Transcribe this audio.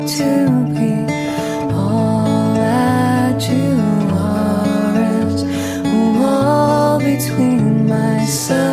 to be all that you are is a wall between myself